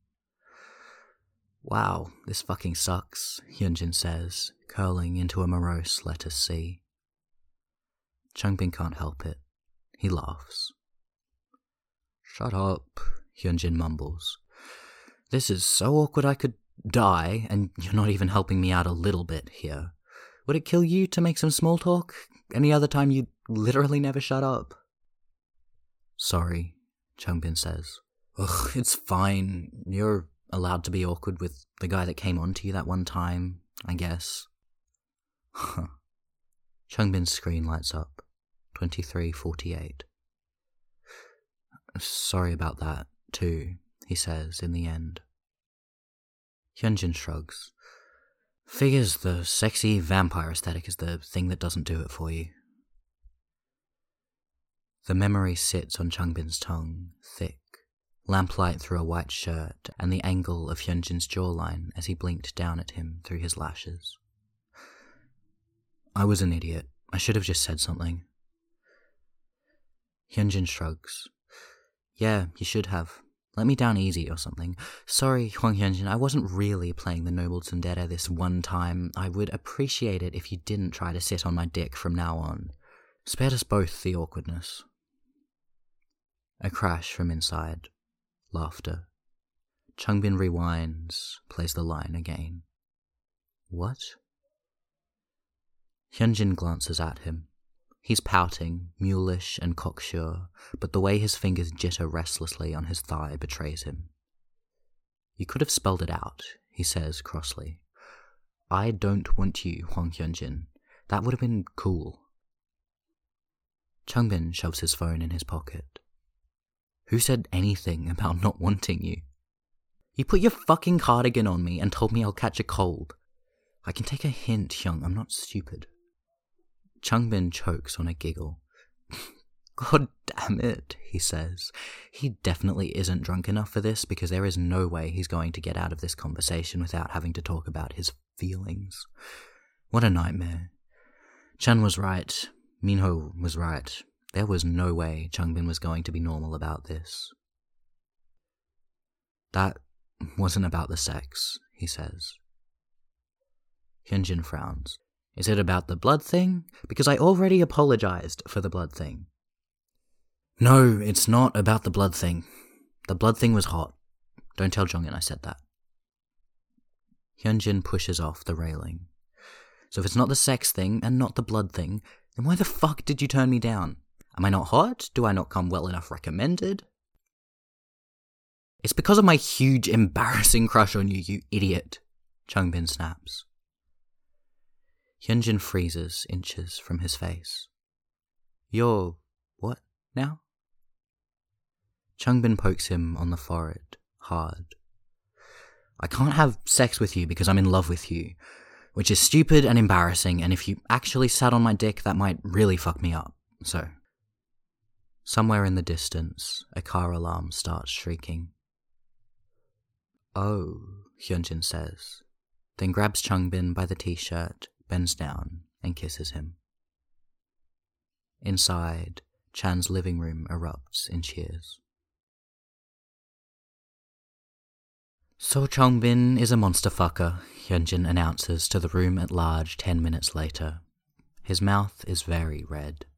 Wow, this fucking sucks, Hyunjin says, curling into a morose let us see. Changbin can't help it. He laughs. Shut up, Hyunjin mumbles. This is so awkward I could die, and you're not even helping me out a little bit here. Would it kill you to make some small talk? Any other time you'd literally never shut up? Sorry, Changbin says. Ugh, it's fine. You're allowed to be awkward with the guy that came on to you that one time, I guess. Huh. Changbin's screen lights up. twenty-three forty-eight. Sorry about that, too, he says in the end. Hyunjin shrugs. Figures the sexy vampire aesthetic is the thing that doesn't do it for you. The memory sits on Changbin's tongue, thick, lamplight through a white shirt and the angle of Hyunjin's jawline as he blinked down at him through his lashes. I was an idiot. I should have just said something. Hyunjin shrugs. Yeah, you should have. Let me down easy or something. Sorry, Hwang Hyunjin, I wasn't really playing the noble tsundere this one time. I would appreciate it if you didn't try to sit on my dick from now on. Spared us both the awkwardness. A crash from inside. Laughter. Changbin rewinds, plays the line again. What? Hyunjin glances at him. He's pouting, mulish and cocksure, but the way his fingers jitter restlessly on his thigh betrays him. You could have spelled it out, he says crossly. I don't want you, Hwang Hyunjin. That would have been cool. Changbin shoves his phone in his pocket. Who said anything about not wanting you? You put your fucking cardigan on me and told me I'll catch a cold. I can take a hint, Hyung, I'm not stupid. Changbin chokes on a giggle. God damn it, he says. He definitely isn't drunk enough for this because there is no way he's going to get out of this conversation without having to talk about his feelings. What a nightmare. Chan was right. Minho was right. There was no way Changbin was going to be normal about this. That wasn't about the sex, he says. Hyunjin frowns. Is it about the blood thing? Because I already apologized for the blood thing. No, it's not about the blood thing. The blood thing was hot. Don't tell Jongin I said that. Hyunjin pushes off the railing. So if it's not the sex thing and not the blood thing, then why the fuck did you turn me down? Am I not hot? Do I not come well enough recommended? It's because of my huge embarrassing crush on you, you idiot, Changbin snaps. Hyunjin freezes inches from his face. You're what now? Changbin pokes him on the forehead, hard. I can't have sex with you because I'm in love with you, which is stupid and embarrassing, and if you actually sat on my dick, that might really fuck me up, so. Somewhere in the distance, a car alarm starts shrieking. Oh, Hyunjin says, then grabs Changbin by the t-shirt, bends down, and kisses him. Inside, Chan's living room erupts in cheers. So Changbin is a monster fucker, Hyunjin announces to the room at large ten minutes later. His mouth is very red.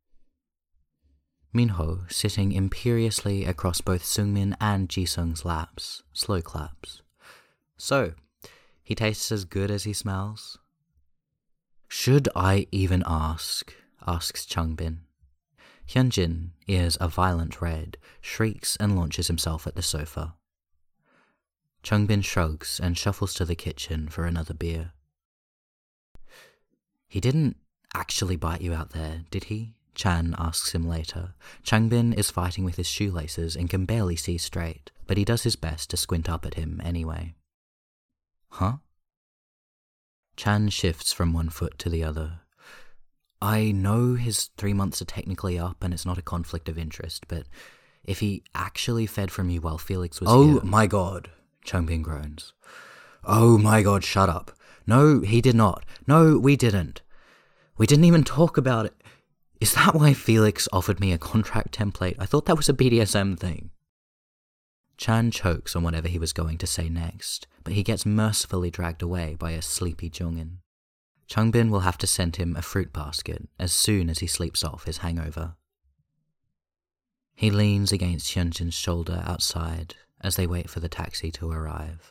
Minho, sitting imperiously across both Seungmin and Jisung's laps, slow claps. So, he tastes as good as he smells? Should I even ask? Asks Changbin. Hyunjin, ears a violent red, shrieks and launches himself at the sofa. Changbin shrugs and shuffles to the kitchen for another beer. He didn't actually bite you out there, did he? Chan asks him later. Changbin is fighting with his shoelaces and can barely see straight, but he does his best to squint up at him anyway. Huh? Chan shifts from one foot to the other. I know his three months are technically up and it's not a conflict of interest, but if he actually fed from you while Felix was Oh here... my god, Changbin groans. Oh my god, shut up. No, he did not. No, we didn't. We didn't even talk about it. Is that why Felix offered me a contract template? I thought that was a B D S M thing. Chan chokes on whatever he was going to say next, but he gets mercifully dragged away by a sleepy Jongin. Changbin will have to send him a fruit basket as soon as he sleeps off his hangover. He leans against Hyunjin's shoulder outside as they wait for the taxi to arrive.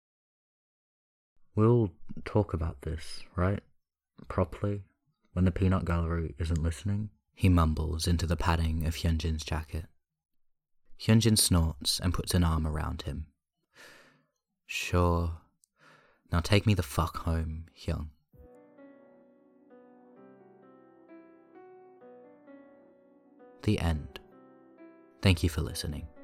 We'll talk about this, right? Properly? When the peanut gallery isn't listening? He mumbles into the padding of Hyunjin's jacket. Hyunjin snorts and puts an arm around him. Sure. Now take me the fuck home, Hyung. The end. Thank you for listening.